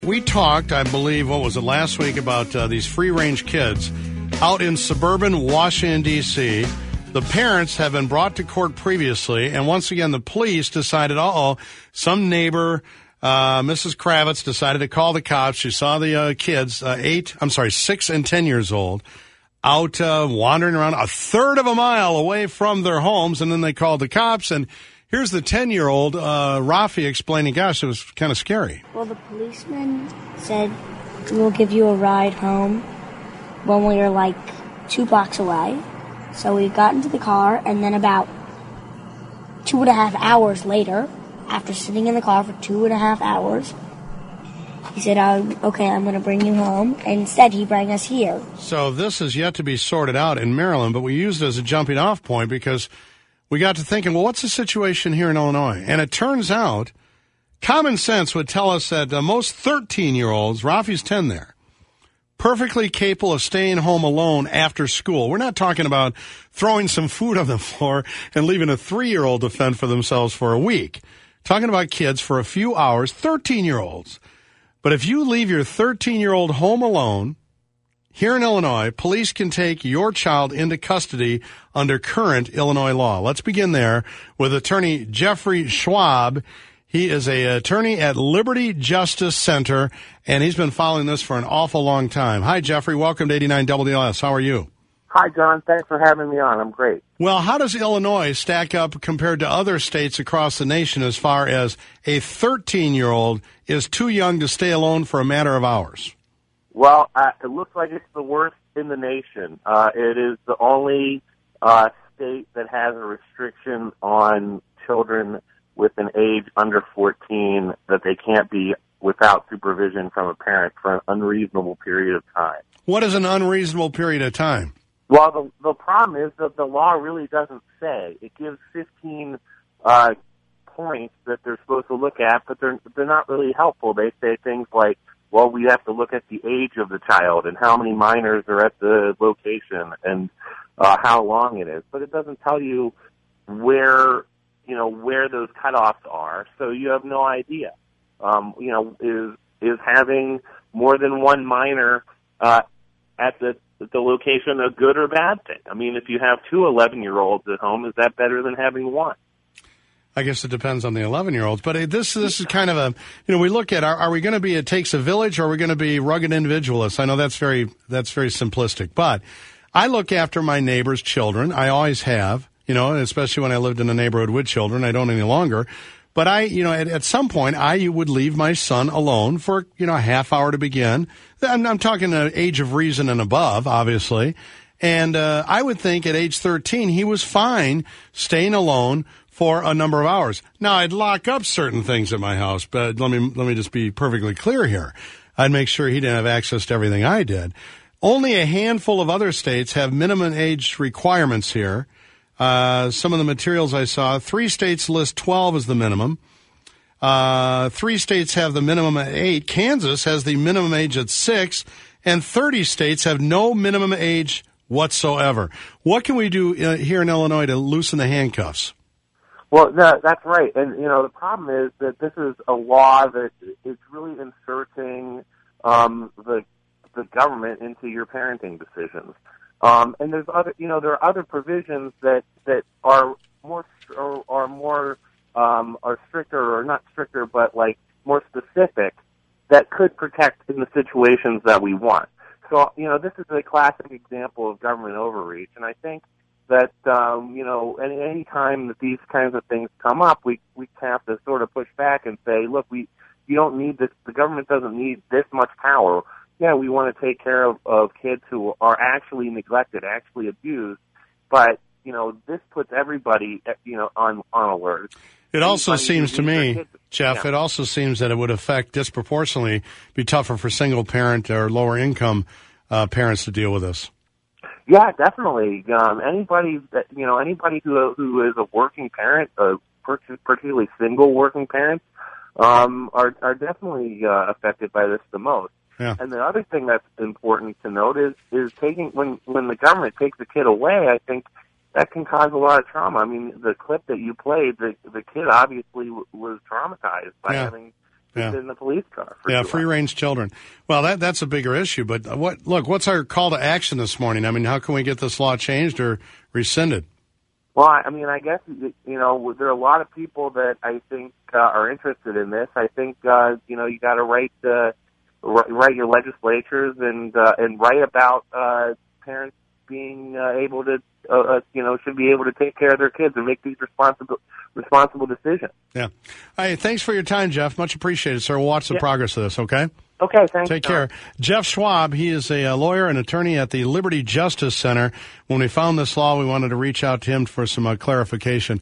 We talked, I believe, what was it, last week, about these free-range kids out in suburban Washington, D.C. The parents have been brought to court previously, and once again, the police decided, some neighbor, Mrs. Kravitz, decided to call the cops. She saw the kids, 6 and 10 years old, out wandering around a third of a mile away from their homes, and then they called the cops, and here's the 10-year-old, Rafi, explaining, gosh, it was kind of scary. Well, the policeman said, we'll give you a ride home when we were like 2 blocks away. So we got into the car, and then about 2.5 hours later, after sitting in the car for 2.5 hours, he said, okay, I'm going to bring you home. And instead, he brought us here. So this is yet to be sorted out in Maryland, but we used it as a jumping-off point because we got to thinking, well, what's the situation here in Illinois? And it turns out common sense would tell us that most 13-year-olds, Rafi's 10 there, perfectly capable of staying home alone after school. We're not talking about throwing some food on the floor and leaving a 3-year-old to fend for themselves for a week. Talking about kids for a few hours, 13-year-olds. But if you leave your 13-year-old home alone, here in Illinois, police can take your child into custody under current Illinois law. Let's begin there with attorney Jeffrey Schwab. He is an attorney at Liberty Justice Center, and he's been following this for an awful long time. Hi, Jeffrey. Welcome to 89 WLS. How are you? Hi, John. Thanks for having me on. I'm great. Well, how does Illinois stack up compared to other states across the nation as far as a 13-year-old is too young to stay alone for a matter of hours? Well, it looks like it's the worst in the nation. It is the only state that has a restriction on children with an age under 14 that they can't be without supervision from a parent for an unreasonable period of time. What is an unreasonable period of time? Well, the problem is that the law really doesn't say. It gives 15 points that they're supposed to look at, but they're not really helpful. They say things like, well, we have to look at the age of the child and how many minors are at the location and how long it is. But it doesn't tell you where those cutoffs are, so you have no idea. Is having more than one minor at the location a good or bad thing? I mean, if you have 2 11-year-olds at home, is that better than having one? I guess it depends on the 11-year-olds. But this is kind of a, we look at, are we going to be It Takes a Village, or are we going to be rugged individualists? I know that's very simplistic. But I look after my neighbor's children. I always have, especially when I lived in a neighborhood with children. I don't any longer. But at some point, I would leave my son alone for, a half hour to begin. I'm talking age of reason and above, obviously. And I would think at age 13, he was fine staying alone for a number of hours. Now, I'd lock up certain things at my house, but let me just be perfectly clear here. I'd make sure he didn't have access to everything I did. Only a handful of other states have minimum age requirements here. Some of the materials I saw, 3 states list 12 as the minimum. 3 states have the minimum at 8. Kansas has the minimum age at 6, and 30 states have no minimum age whatsoever. What can we do here in Illinois to loosen the handcuffs? Well, that's right. And, the problem is that this is a law that is really inserting the government into your parenting decisions. And there's other, there are other provisions that are more are stricter, or not stricter, but like more specific, that could protect in the situations that we want. So, this is a classic example of government overreach, and I think that any time that these kinds of things come up, we have to sort of push back and say, look, you don't need this. The government doesn't need this much power. Yeah, we want to take care of kids who are actually neglected, actually abused, but this puts everybody on alert. It also seems to me, Jeff, It also seems that it would affect disproportionately, be tougher for single parent or lower income parents to deal with this. Yeah, definitely. Anybody who is a working parent, particularly single working parents, are definitely affected by this the most. Yeah. And the other thing that's important to note is taking when the government takes the kid away, I think that can cause a lot of trauma. I mean, the clip that you played, the kid obviously was traumatized by having Yeah. in the police car. Yeah, free-range children. Well, that's a bigger issue. But what's our call to action this morning? I mean, how can we get this law changed or rescinded? Well, I mean, I guess, you know, there are a lot of people that I think are interested in this. I think, you know, you got to write your legislatures and write about parents being able to, you know, should be able to take care of their kids and make these responsible decisions. Yeah. Hey, thanks for your time, Jeff. Much appreciated, sir. We'll watch the progress of this, okay? Okay, thanks. Take care. Jeff Schwab, he is a lawyer and attorney at the Liberty Justice Center. When we found this law, we wanted to reach out to him for some clarification.